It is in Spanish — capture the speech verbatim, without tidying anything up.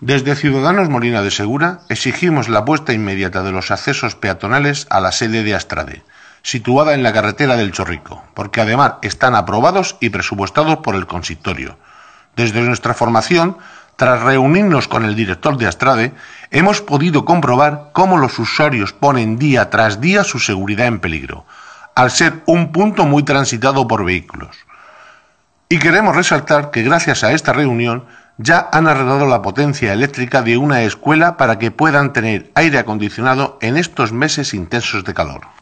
Desde Ciudadanos Molina de Segura exigimos la puesta inmediata de los accesos peatonales a la sede de Astrade, situada en la carretera del Chorrico, porque además están aprobados y presupuestados por el consistorio. Desde nuestra formación, tras reunirnos con el director de Astrade, hemos podido comprobar cómo los usuarios ponen día tras día su seguridad en peligro, al ser un punto muy transitado por vehículos. Y queremos resaltar que gracias a esta reunión ya han arreglado la potencia eléctrica de una escuela para que puedan tener aire acondicionado en estos meses intensos de calor.